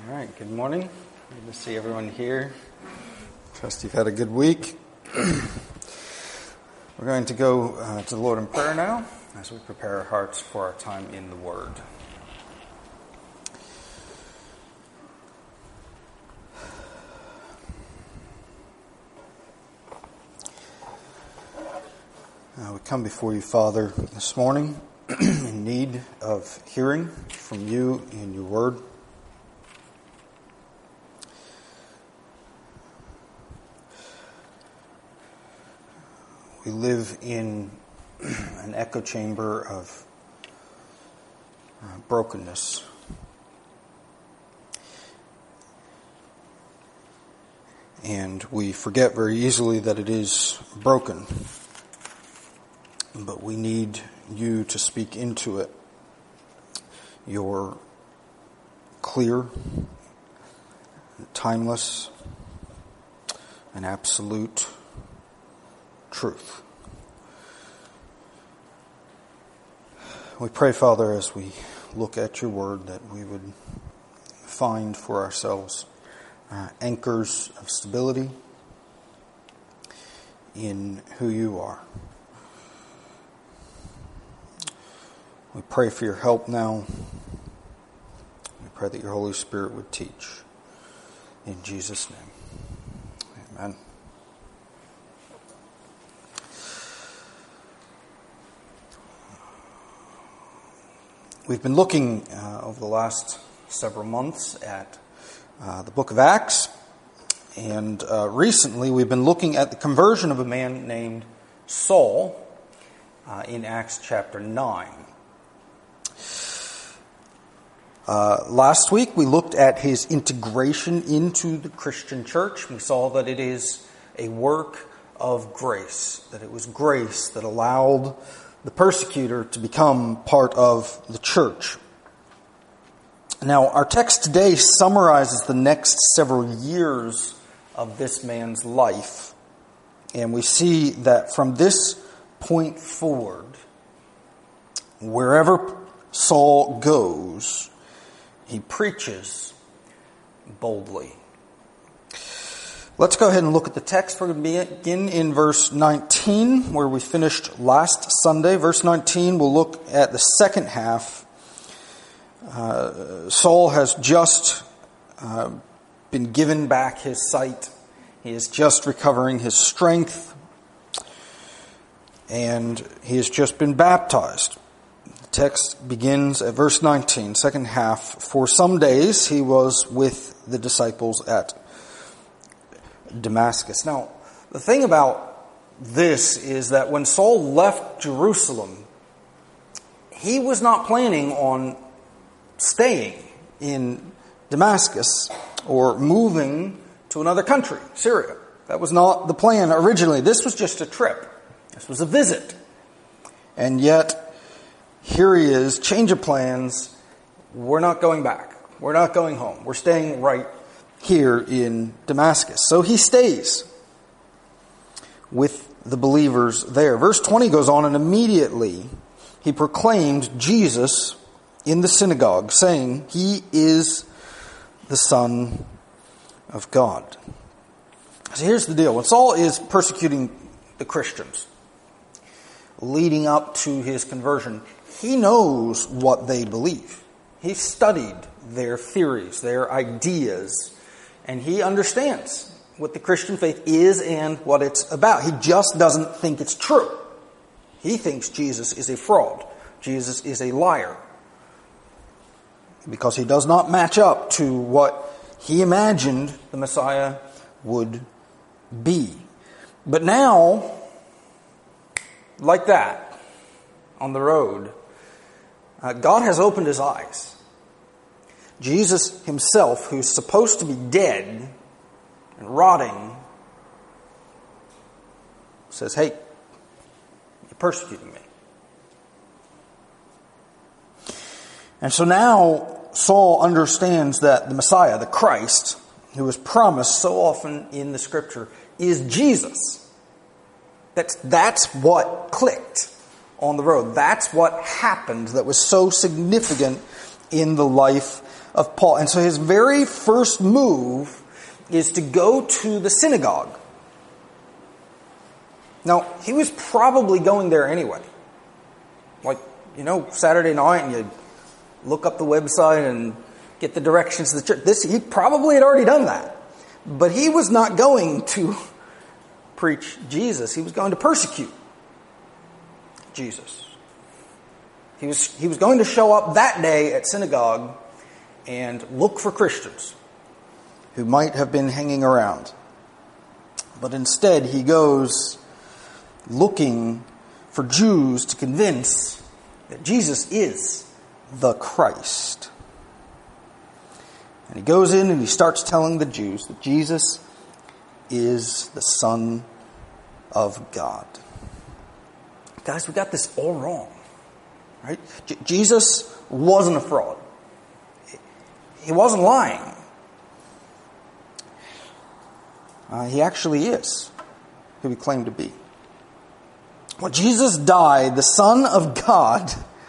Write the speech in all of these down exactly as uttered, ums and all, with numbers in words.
All right, good morning. Good to see everyone here. Trust you've had a good week. We're going to go uh, to the Lord in prayer now as we prepare our hearts for our time in the Word. Uh, we come before you, Father, this morning in need of hearing from you in your Word. We live in an echo chamber of uh, brokenness. And we forget very easily that it is broken. But we need you to speak into it your clear, timeless, and absolute truth. We pray, Father, as we look at your word, that we would find for ourselves uh, anchors of stability in who you are. We pray for your help now. We pray that your Holy Spirit would teach. In Jesus' name, amen. We've been looking uh, over the last several months at uh, the book of Acts, and uh, recently we've been looking at the conversion of a man named Saul uh, in Acts chapter nine. Uh, last week we looked at his integration into the Christian church. We saw that it is a work of grace, that it was grace that allowed the persecutor to become part of the church. Now, our text today summarizes the next several years of this man's life. And we see that from this point forward, wherever Saul goes, he preaches boldly. Let's go ahead and look at the text. We're going to begin in verse nineteen, where we finished last Sunday. Verse nineteen, we'll look at the second half. Uh, Saul has just uh, been given back his sight. He is just recovering his strength. And he has just been baptized. The text begins at verse nineteen, second half. For some days he was with the disciples at Damascus. Now, the thing about this is that when Saul left Jerusalem, he was not planning on staying in Damascus or moving to another country, Syria. That was not the plan originally. This was just a trip. This was a visit. And yet, here he is, change of plans. We're not going back. We're not going home. We're staying right here in Damascus. So he stays with the believers there. Verse twenty goes on, and immediately he proclaimed Jesus in the synagogue, saying, "He is the Son of God." So here's the deal. When Saul is persecuting the Christians, leading up to his conversion, he knows what they believe. He studied their theories, their ideas, and he understands what the Christian faith is and what it's about. He just doesn't think it's true. He thinks Jesus is a fraud. Jesus is a liar. Because he does not match up to what he imagined the Messiah would be. But now, like that, on the road, uh, God has opened his eyes. Jesus himself, who's supposed to be dead and rotting, says, "Hey, you're persecuting me." And so now Saul understands that the Messiah, the Christ, who was promised so often in the Scripture, is Jesus. That's, that's what clicked on the road. That's what happened that was so significant in the life of Paul. And so his very first move is to go to the synagogue. Now, he was probably going there anyway. Like, you know, Saturday night and you look up the website and get the directions to the church. This, he probably had already done that. But he was not going to preach Jesus. He was going to persecute Jesus. He was, he was going to show up that day at synagogue and look for Christians who might have been hanging around. But instead, he goes looking for Jews to convince that Jesus is the Christ. And he goes in and he starts telling the Jews that Jesus is the Son of God. Guys, we got this all wrong. Right? J- Jesus wasn't a fraud. He wasn't lying. Uh, he actually is who he claimed to be. Well, Jesus died, the Son of God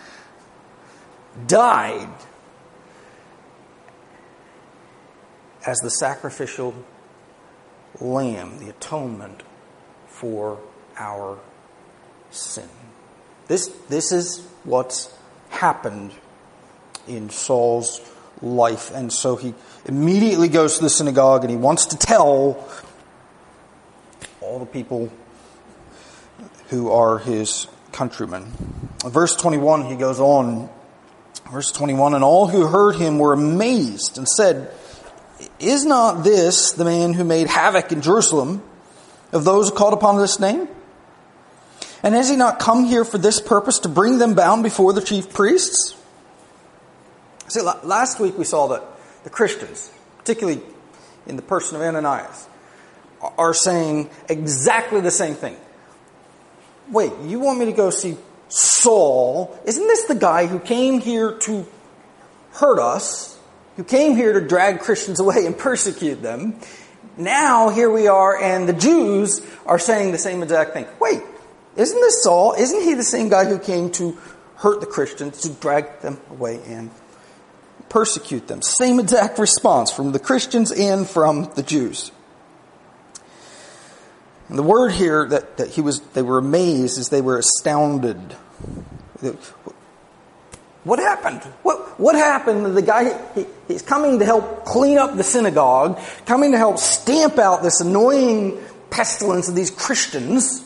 died as the sacrificial lamb, the atonement for our sin. This, this is what's happened in Saul's life. And so he immediately goes to the synagogue and he wants to tell all the people who are his countrymen. Verse twenty-one, he goes on. Verse twenty-one, and all who heard him were amazed and said, is not this the man who made havoc in Jerusalem of those who called upon this name? And has he not come here for this purpose, to bring them bound before the chief priests? See, last week we saw that the Christians, particularly in the person of Ananias, are saying exactly the same thing. Wait, you want me to go see Saul? Isn't this the guy who came here to hurt us, who came here to drag Christians away and persecute them? Now here we are, and the Jews are saying the same exact thing. Wait, isn't this Saul? Isn't he the same guy who came to hurt the Christians, to drag them away and persecute them? Same exact response from the Christians and from the Jews. And the word here that, that he was, they were amazed is they were astounded. What happened? What what happened? The guy, he, he's coming to help clean up the synagogue, coming to help stamp out this annoying pestilence of these Christians.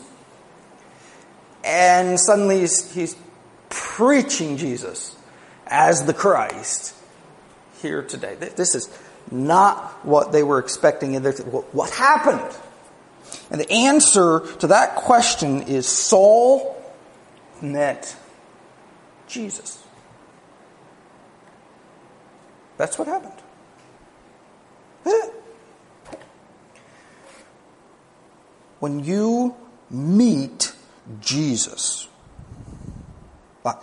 And suddenly he's, he's preaching Jesus as the Christ here today. This is not what they were expecting. What happened? And the answer to that question is Saul met Jesus. That's what happened. When you meet Jesus, but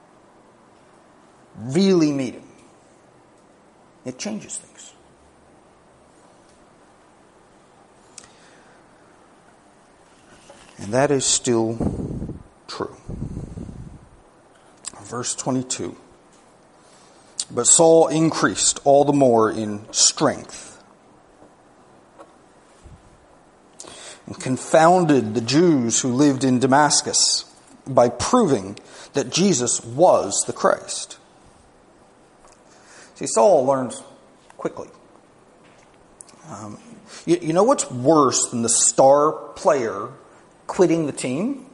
really meet him, it changes things. And that is still true. Verse twenty-two. But Saul increased all the more in strength and confounded the Jews who lived in Damascus by proving that Jesus was the Christ. See, Saul learns quickly. Um, you, you know what's worse than the star player quitting the team?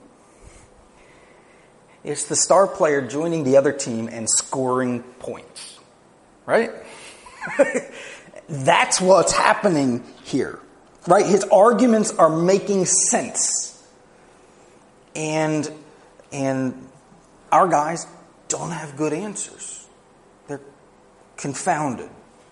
It's the star player joining the other team and scoring points. Right? That's what's happening here. Right? His arguments are making sense. And, and our guys don't have good answers. They're confounded.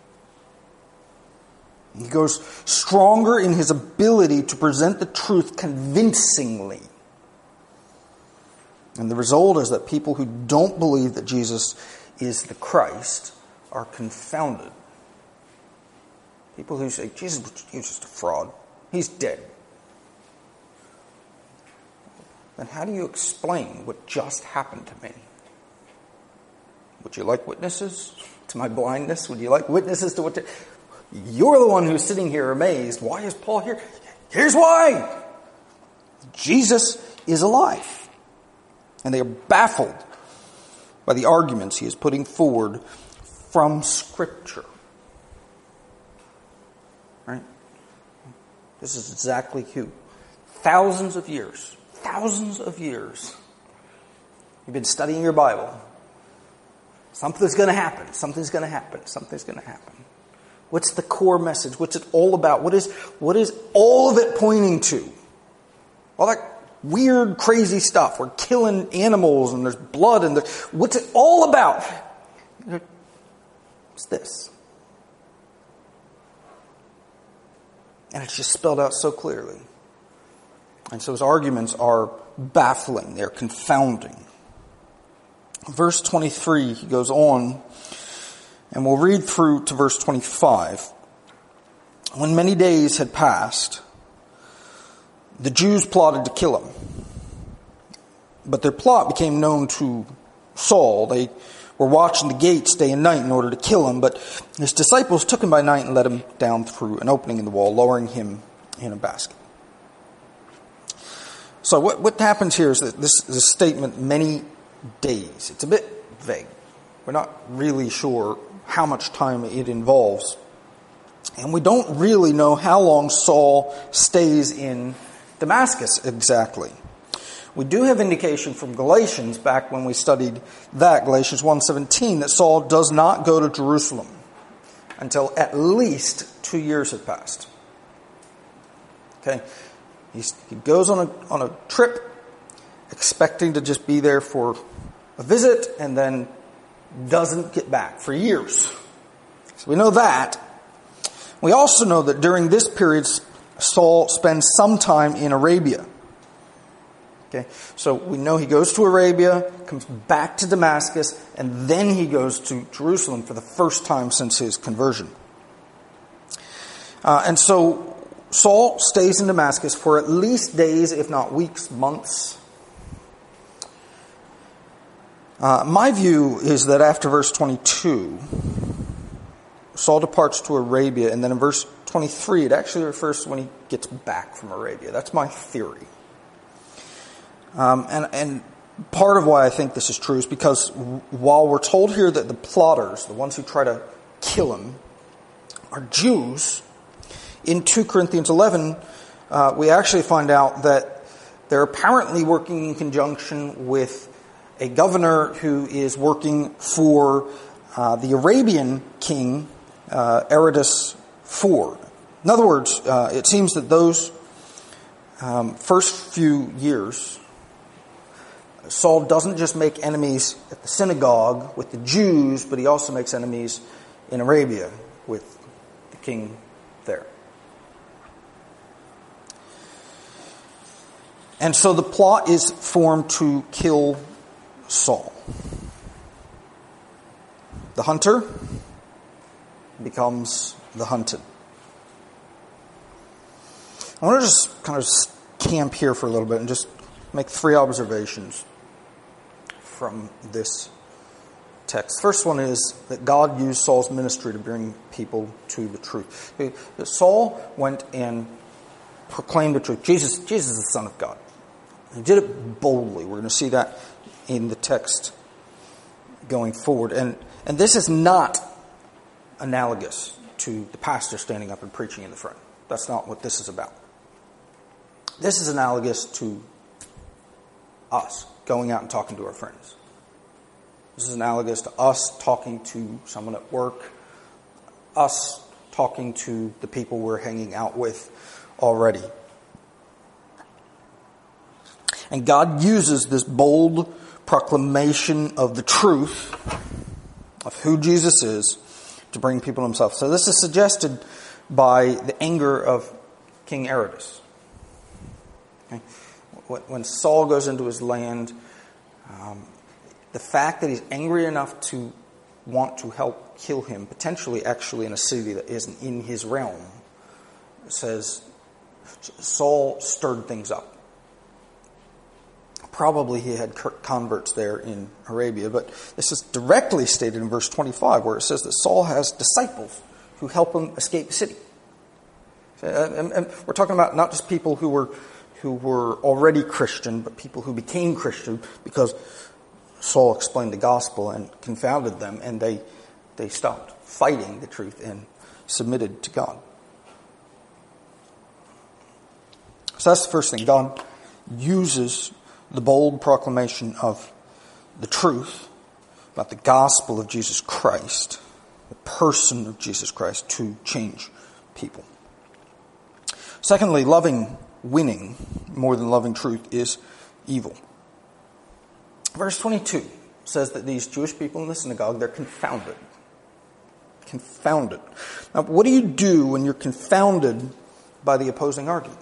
He goes stronger in his ability to present the truth convincingly. And the result is that people who don't believe that Jesus is the Christ are confounded. People who say, Jesus, he's just a fraud. He's dead. Then how do you explain what just happened to me? Would you like witnesses to my blindness? Would you like witnesses to what... To... You're the one who's sitting here amazed. Why is Paul here? Here's why. Jesus is alive. And they are baffled by the arguments he is putting forward from Scripture. Right? This is exactly who. Thousands of years. Thousands of years. You've been studying your Bible. Something's going to happen. Something's going to happen. Something's going to happen. What's the core message? What's it all about? What is, what is all of it pointing to? All that weird, crazy stuff. We're killing animals and there's blood and there's... What's it all about? It's this. And it's just spelled out so clearly. And so his arguments are baffling. They're confounding. Verse twenty-three, he goes on, and we'll read through to verse twenty-five. When many days had passed, the Jews plotted to kill him. But their plot became known to Saul. They were watching the gates day and night in order to kill him, but his disciples took him by night and let him down through an opening in the wall, lowering him in a basket. So what, what happens here is that this is a statement, many days. It's a bit vague. We're not really sure how much time it involves. And we don't really know how long Saul stays in Damascus exactly. We do have indication from Galatians, back when we studied that, Galatians one seventeen, that Saul does not go to Jerusalem until at least two years have passed. Okay? He's, he goes on a, on a trip expecting to just be there for a visit and then doesn't get back for years. So we know that. We also know that during this period, Saul spends some time in Arabia. Okay, so we know he goes to Arabia, comes back to Damascus, and then he goes to Jerusalem for the first time since his conversion. Uh, and so Saul stays in Damascus for at least days, if not weeks, months. Uh, my view is that after verse twenty-two, Saul departs to Arabia, and then in verse twenty-three, it actually refers to when he gets back from Arabia. That's my theory. Um, and, and part of why I think this is true is because while we're told here that the plotters, the ones who try to kill him, are Jews, in two Corinthians eleven, uh, we actually find out that they're apparently working in conjunction with a governor who is working for uh, the Arabian king, uh, Aretas the fourth. In other words, uh, it seems that those um, first few years, Saul doesn't just make enemies at the synagogue with the Jews, but he also makes enemies in Arabia with the king there. And so the plot is formed to kill Saul. The hunter becomes the hunted. I want to just kind of camp here for a little bit and just make three observations from this text. First one is that God used Saul's ministry to bring people to the truth. Saul went and proclaimed the truth. Jesus, Jesus is the Son of God. He did it boldly. We're going to see that in the text going forward. And, and this is not analogous to the pastor standing up and preaching in the front. That's not what this is about. This is analogous to us going out and talking to our friends. This is analogous to us talking to someone at work, us talking to the people we're hanging out with already. And God uses this bold proclamation of the truth of who Jesus is to bring people to himself. So this is suggested by the anger of King Aretas. Okay? When Saul goes into his land, um, the fact that he's angry enough to want to help kill him, potentially actually in a city that isn't in his realm, says Saul stirred things up. Probably he had converts there in Arabia, but this is directly stated in verse twenty-five, where it says that Saul has disciples who help him escape the city. And, and we're talking about not just people who were who were already Christian, but people who became Christian because Saul explained the gospel and confounded them, and they they stopped fighting the truth and submitted to God. So that's the first thing. God uses the bold proclamation of the truth about the gospel of Jesus Christ, the person of Jesus Christ, to change people. Secondly, loving winning more than loving truth is evil. Verse twenty-two says that these Jewish people in the synagogue, they're confounded. Confounded. Now, what do you do when you're confounded by the opposing argument?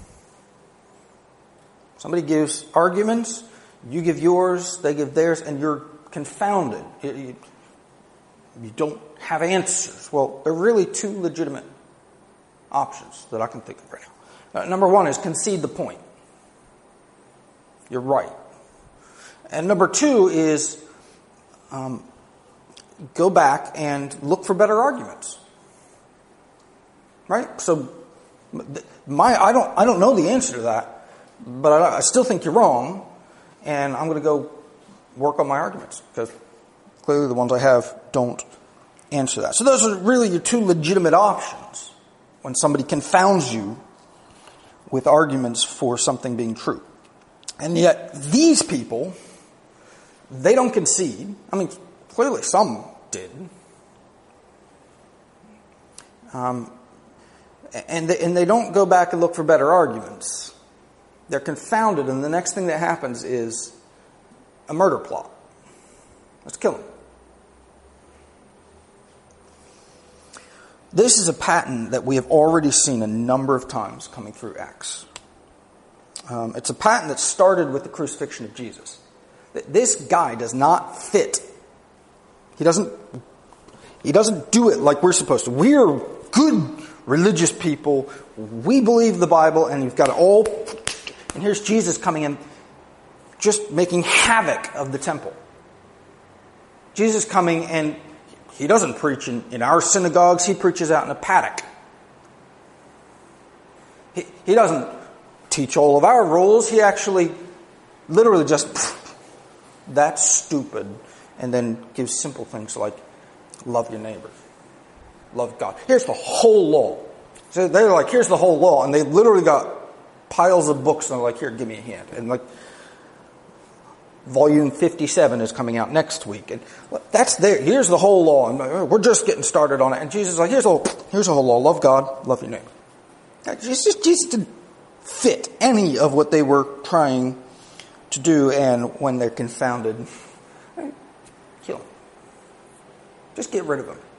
Somebody gives arguments, you give yours, they give theirs, and you're confounded. You, you, you don't have answers. Well, there are really two legitimate options that I can think of right now. Uh, number one is concede the point. You're right. And number two is um, go back and look for better arguments. Right? So my I don't I don't know the answer to that. But I, I still think you're wrong, and I'm going to go work on my arguments, because clearly the ones I have don't answer that. So those are really your two legitimate options when somebody confounds you with arguments for something being true. And yet these people, they don't concede. I mean, clearly some did. Um, and, they, and they don't go back and look for better arguments. They're confounded, and the next thing that happens is a murder plot. Let's kill him. This is a pattern that we have already seen a number of times coming through Acts. Um, it's a pattern that started with the crucifixion of Jesus. This guy does not fit. He doesn't, he doesn't do it like we're supposed to. We're good religious people. We believe the Bible, and you've got it all. And here's Jesus coming in, just making havoc of the temple. Jesus coming, and he doesn't preach in, in our synagogues. He preaches out in a paddock. He, he doesn't teach all of our rules. He actually literally just, that's stupid. And then gives simple things like love your neighbor, love God. Here's the whole law. So they're like, here's the whole law. And they literally got piles of books, and they're like, here, give me a hand. And like, volume fifty-seven is coming out next week. And that's there. Here's the whole law. And we're just getting started on it. And Jesus is like, here's the whole, here's the whole law. Love God, love your neighbor. Jesus, Jesus didn't fit any of what they were trying to do. And when they're confounded, kill them. Just get rid of them.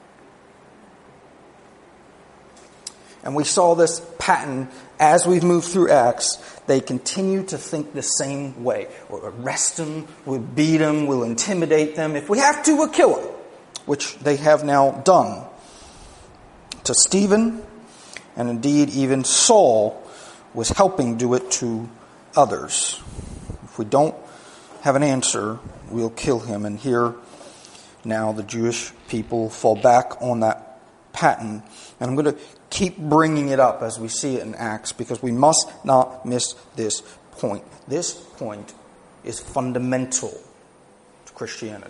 And we saw this pattern as we've moved through Acts. They continue to think the same way. We'll arrest them, we'll beat them, we'll intimidate them. If we have to, we'll kill them, which they have now done to Stephen, and indeed even Saul was helping do it to others. If we don't have an answer, we'll kill him. And here now the Jewish people fall back on that pattern. And I'm going to keep bringing it up as we see it in Acts, because we must not miss this point. This point is fundamental to Christianity.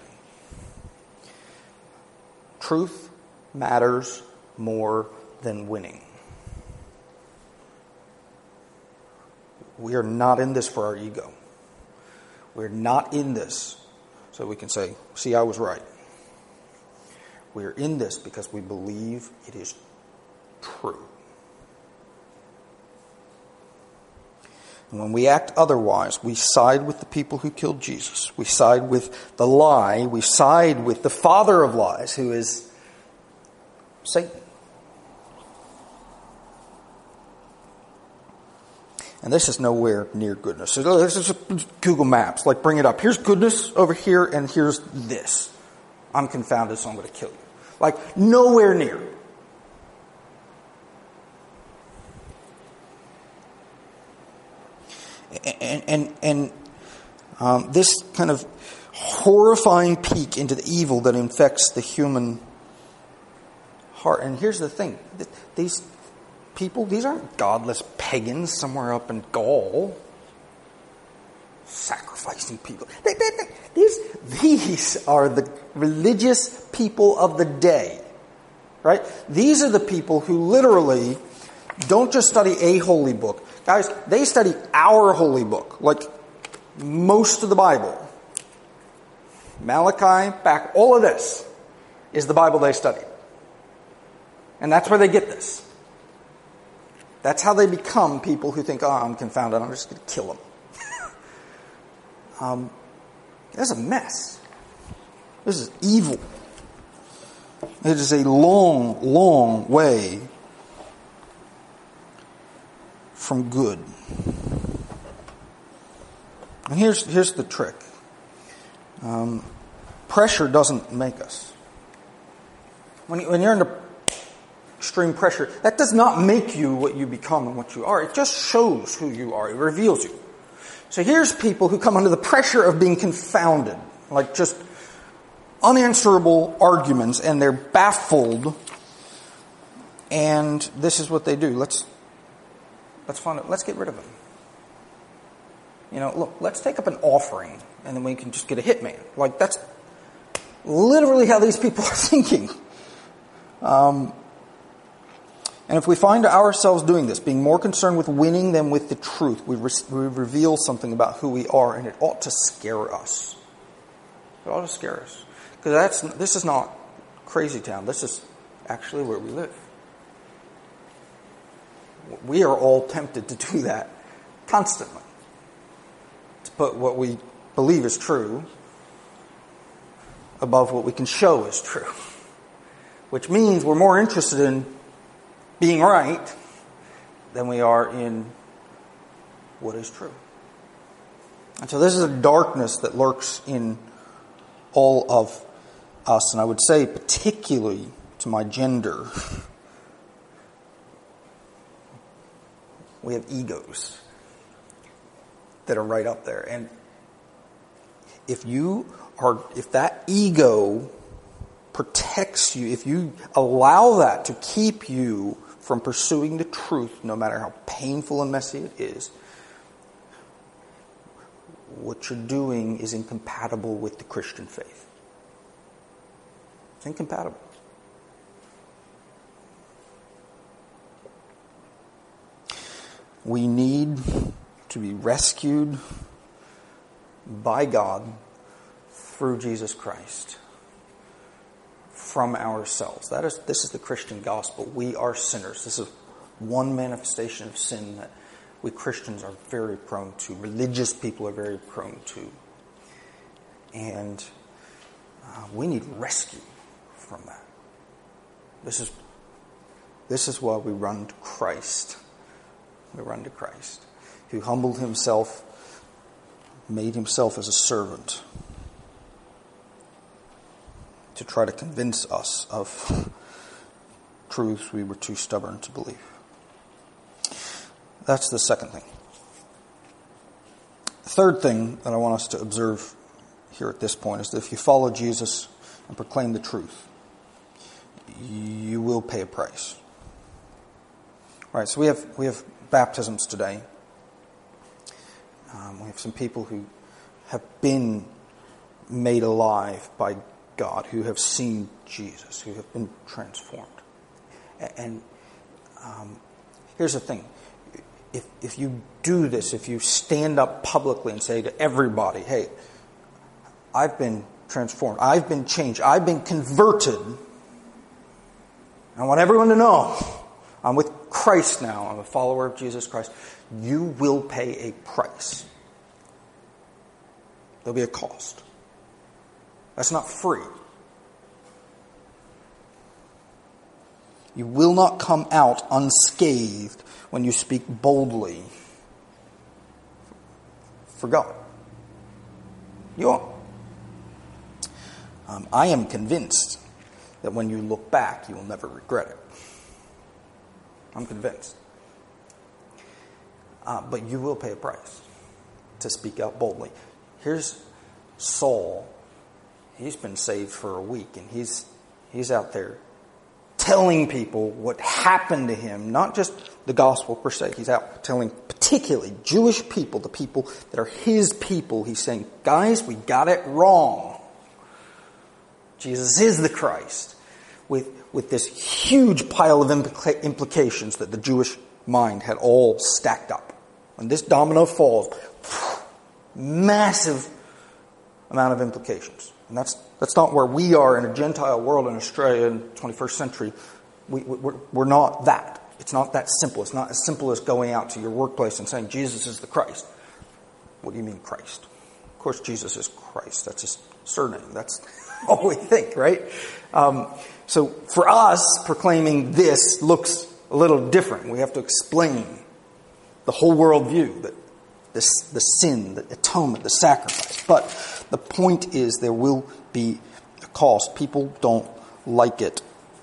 Truth matters more than winning. We are not in this for our ego. We're not in this so we can say, see, I was right. We're in this because we believe it is true. And when we act otherwise, we side with the people who killed Jesus. We side with the lie. We side with the father of lies, who is Satan. And this is nowhere near goodness. So this is Google Maps. Like, bring it up. Here's goodness over here, and here's this. I'm confounded, so I'm going to kill you. Like, nowhere near. And, and, and Um, this kind of horrifying peek into the evil that infects the human heart. And here's the thing. These people, these aren't godless pagans somewhere up in Gaul sacrificing people. They, they, they, these, these are the religious people of the day. Right? These are the people who literally don't just study a holy book. Guys, they study our holy book. Like most of the Bible. Malachi, back, all of this is the Bible they study. And that's where they get this. That's how they become people who think, oh, I'm confounded, I'm just going to kill them. um, that's a mess. This is evil. It is a long, long way from good. And here's here's the trick. Um, pressure doesn't make us. When, you, when you're under extreme pressure, that does not make you what you become and what you are. It just shows who you are. It reveals you. So here's people who come under the pressure of being confounded, like just unanswerable arguments, and they're baffled. And this is what they do. Let's let's find it. Let's get rid of them. You know, look, let's take up an offering, and then we can just get a hitman. Like, that's literally how these people are thinking. Um, and if we find ourselves doing this, being more concerned with winning than with the truth, we, re- we reveal something about who we are, and it ought to scare us. It ought to scare us. Because that's this is not crazy town. This is actually where we live. We are all tempted to do that constantly. To put what we believe is true above what we can show is true. Which means we're more interested in being right than we are in what is true. And so this is a darkness that lurks in all of us. And I would say particularly to my gender, we have egos that are right up there. And if you are, if that ego protects you, if you allow that to keep you from pursuing the truth, no matter how painful and messy it is, what you're doing is incompatible with the Christian faith. It's incompatible. We need to be rescued by God through Jesus Christ from ourselves. That is, this is the Christian gospel. We are sinners. This is one manifestation of sin that we Christians are very prone to. Religious people are very prone to. And uh, we need rescue from that. This is, this is why we run to Christ. We run to Christ, who humbled himself, made himself as a servant to try to convince us of truths we were too stubborn to believe. That's the second thing. The third thing that I want us to observe here at this point is that if you follow Jesus and proclaim the truth, you will pay a price. All right, so we have we have baptisms today. Um, we have some people who have been made alive by God, who have seen Jesus, who have been transformed. And um, here's the thing. If, if you do this, if you stand up publicly and say to everybody, hey, I've been transformed, I've been changed, I've been converted, I want everyone to know I'm with Christ now, I'm a follower of Jesus Christ, you will pay a price. There'll be a cost. That's not free. You will not come out unscathed when you speak boldly for God. You won't. Um, I am convinced that when you look back, you will never regret it. I'm convinced. Uh, but you will pay a price to speak out boldly. Here's Saul. He's been saved for a week, and he's he's out there telling people what happened to him, not just the gospel per se. He's out telling particularly Jewish people, the people that are his people. He's saying, guys, we got it wrong. Jesus is the Christ. With, with this huge pile of implica- implications that the Jewish mind had all stacked up. When this domino falls, massive amount of implications. And that's that's not where we are in a Gentile world in Australia in the twenty-first century. We, we're, we're not that. It's not that simple. It's not as simple as going out to your workplace and saying, Jesus is the Christ. What do you mean Christ? Of course, Jesus is Christ. That's his surname. That's all we think, right? Um, so for us, proclaiming this looks a little different. We have to explain the whole worldview, that this, the sin, the atonement, the sacrifice. But the point is there will be a cost. People don't like it.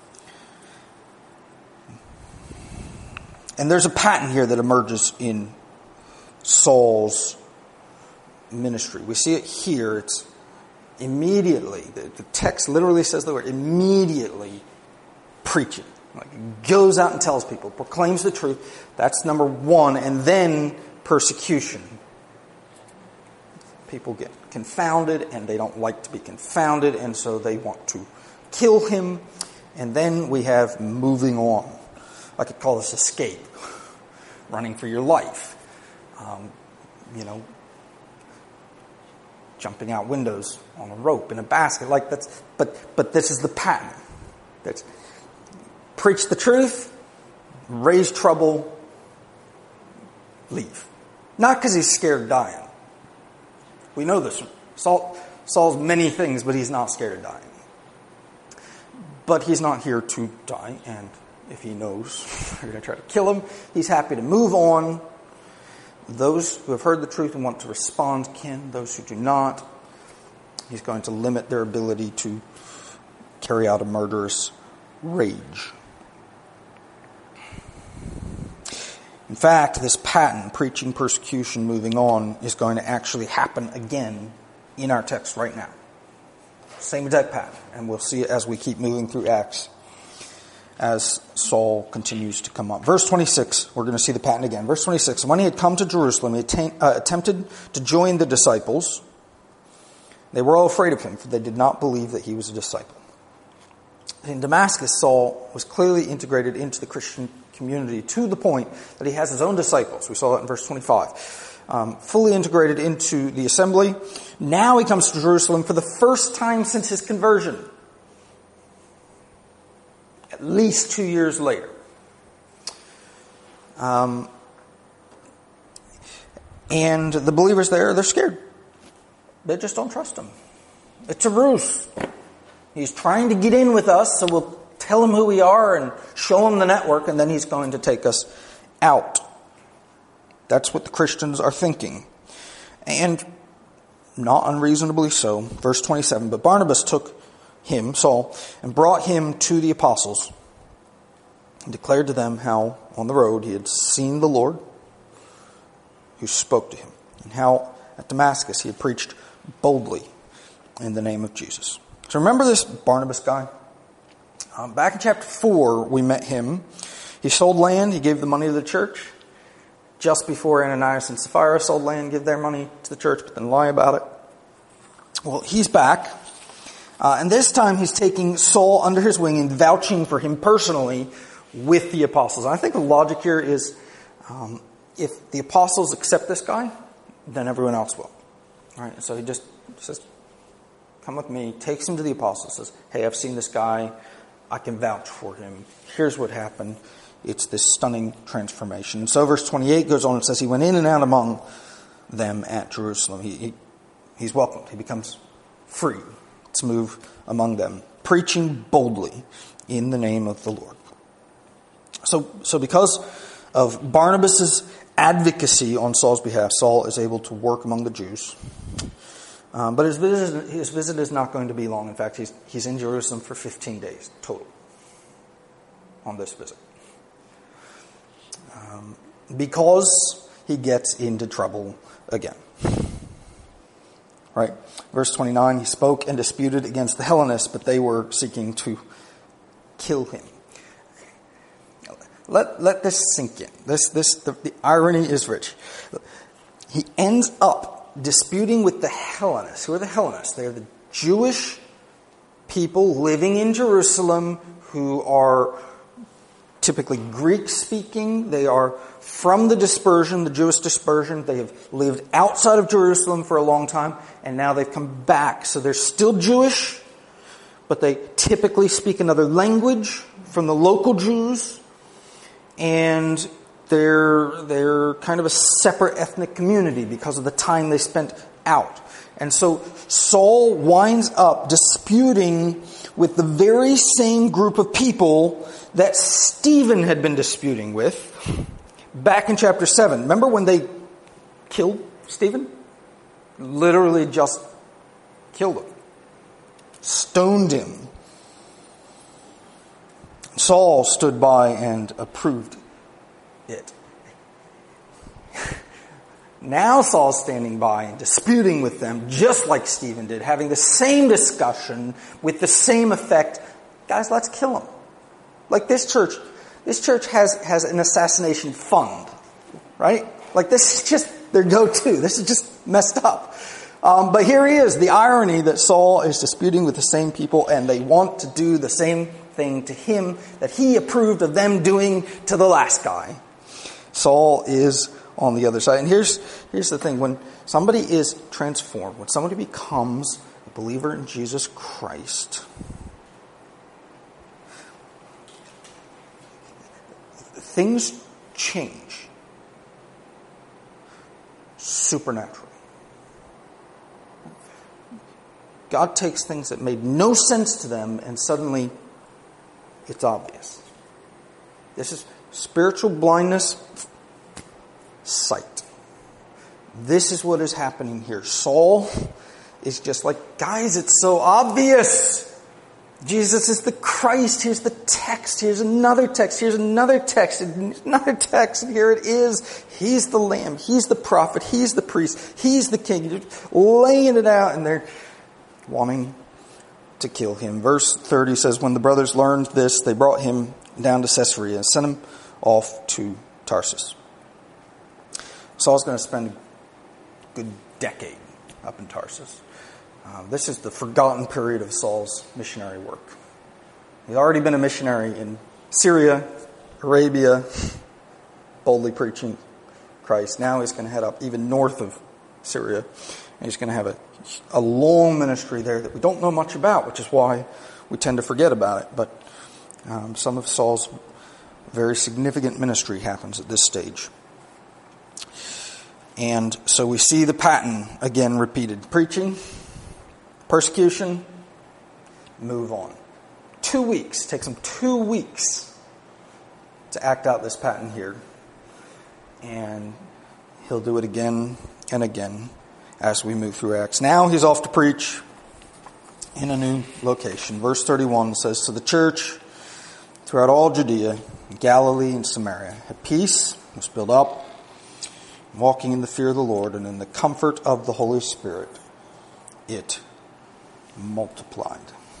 And there's a pattern here that emerges in Saul's ministry. We see it here. It's immediately, the, the text literally says the word, immediately preaching. Like, goes out and tells people, proclaims the truth. That's number one. And then persecution. People get confounded, and they don't like to be confounded, and so they want to kill him. And then we have moving on. I could call this escape. Running for your life. Um, you know, jumping out windows on a rope in a basket. Like that's, but but this is the pattern. That's preach the truth, raise trouble, leave. Not because he's scared of dying. We know this. Saul, Saul's many things, but he's not scared of dying. But he's not here to die, and if he knows they're going to try to kill him, he's happy to move on. Those who have heard the truth and want to respond can. Those who do not, he's going to limit their ability to carry out a murderous rage. In fact, this pattern, preaching, persecution, moving on, is going to actually happen again in our text right now. Same exact pattern. And we'll see it as we keep moving through Acts as Saul continues to come up. Verse twenty-six, we're going to see the pattern again. Verse twenty-six, and when he had come to Jerusalem, he attained, uh, attempted to join the disciples. They were all afraid of him, for they did not believe that he was a disciple. In Damascus, Saul was clearly integrated into the Christian community to the point that he has his own disciples. We saw that in verse twenty-five. Um, fully integrated into the assembly. Now he comes to Jerusalem for the first time since his conversion. At least two years later. Um, and the believers there, they're scared. They just don't trust him. It's a ruse. He's trying to get in with us, so we'll tell him who we are and show him the network, and then he's going to take us out. That's what the Christians are thinking. And not unreasonably so. Verse twenty-seven, but Barnabas took him, Saul, and brought him to the apostles and declared to them how on the road he had seen the Lord who spoke to him, and how at Damascus he had preached boldly in the name of Jesus. So remember this Barnabas guy? Um, back in chapter four, we met him. He sold land. He gave the money to the church. Just before Ananias and Sapphira sold land, give their money to the church, but then lie about it. Well, he's back. Uh, and this time he's taking Saul under his wing and vouching for him personally with the apostles. And I think the logic here is um, if the apostles accept this guy, then everyone else will. All right, so he just says, come with me, takes him to the apostles, says, hey, I've seen this guy. I can vouch for him. Here's what happened. It's this stunning transformation. So verse twenty-eight goes on and says, he went in and out among them at Jerusalem. He, he He's welcomed. He becomes free to move among them, preaching boldly in the name of the Lord. So, so because of Barnabas' advocacy on Saul's behalf, Saul is able to work among the Jews. Um, but his visit, his visit is not going to be long. In fact, he's, he's in Jerusalem for fifteen days total on this visit. Um, because he gets into trouble again. right? Verse twenty-nine, he spoke and disputed against the Hellenists, but they were seeking to kill him. Let, let this sink in. This, this, the, the irony is rich. He ends up disputing with the Hellenists. Who are the Hellenists? They're the Jewish people living in Jerusalem who are typically Greek-speaking. They are from the dispersion, the Jewish dispersion. They have lived outside of Jerusalem for a long time, and now they've come back. So they're still Jewish, but they typically speak another language from the local Jews, and they're they're kind of a separate ethnic community because of the time they spent out. And so Saul winds up disputing with the very same group of people that Stephen had been disputing with back in chapter seven. Remember when they killed Stephen? Literally just killed him. Stoned him. Saul stood by and approved it. Now Saul's standing by and disputing with them just like Stephen did, having the same discussion with the same effect. Guys, let's kill him. Like this church, this church has, has an assassination fund, right? Like this is just their go-to. This is just messed up. Um, but here he is, the irony that Saul is disputing with the same people and they want to do the same thing to him that he approved of them doing to the last guy. Saul is on the other side. And here's here's the thing. When somebody is transformed, when somebody becomes a believer in Jesus Christ, things change supernaturally. God takes things that made no sense to them and suddenly it's obvious. This is spiritual blindness, sight. This is what is happening here. Saul is just like, guys, it's so obvious. Jesus is the Christ. Here's the text. Here's another text. Here's another text. And another text. And here it is. He's the Lamb. He's the prophet. He's the priest. He's the king. You're laying it out and they're wanting to kill him. Verse thirty says, when the brothers learned this, they brought him down to Caesarea and sent him off to Tarsus. Saul's going to spend a good decade up in Tarsus. Uh, this is the forgotten period of Saul's missionary work. He's already been a missionary in Syria, Arabia, boldly preaching Christ. Now he's going to head up even north of Syria. And he's going to have a, a long ministry there that we don't know much about, which is why we tend to forget about it. But um, some of Saul's very significant ministry happens at this stage. And so we see the pattern again repeated. Preaching, persecution, move on. Two weeks. It takes him two weeks to act out this pattern here. And he'll do it again and again as we move through Acts. Now he's off to preach in a new location. Verse thirty-one says, to the church throughout all Judea, Galilee, and Samaria, had peace, was built up, walking in the fear of the Lord and in the comfort of the Holy Spirit, it multiplied.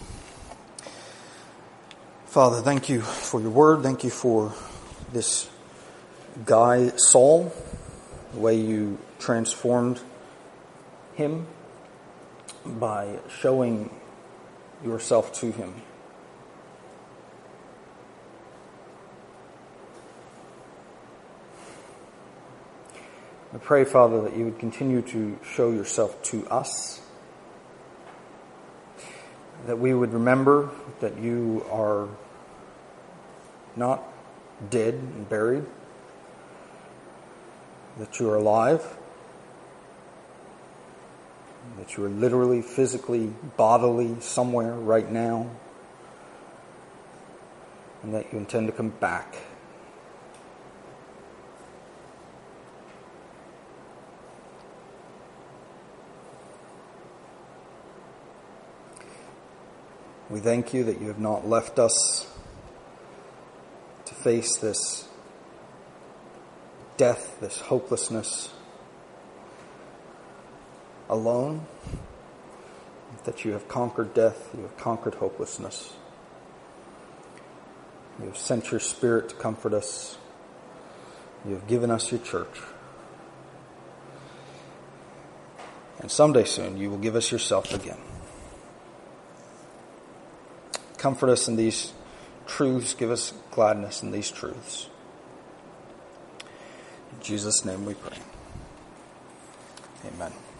Father, thank you for your word. Thank you for this guy, Saul, the way you transformed him by showing yourself to him. I pray, Father, that you would continue to show yourself to us, that we would remember that you are not dead and buried, that you are alive, that you are literally, physically, bodily somewhere right now, and that you intend to come back. We thank you that you have not left us to face this death, this hopelessness, alone, that you have conquered death, you have conquered hopelessness. You have sent your Spirit to comfort us. You have given us your church. And someday soon you will give us yourself again. Comfort us in these truths. Give us gladness in these truths. In Jesus' name we pray. Amen.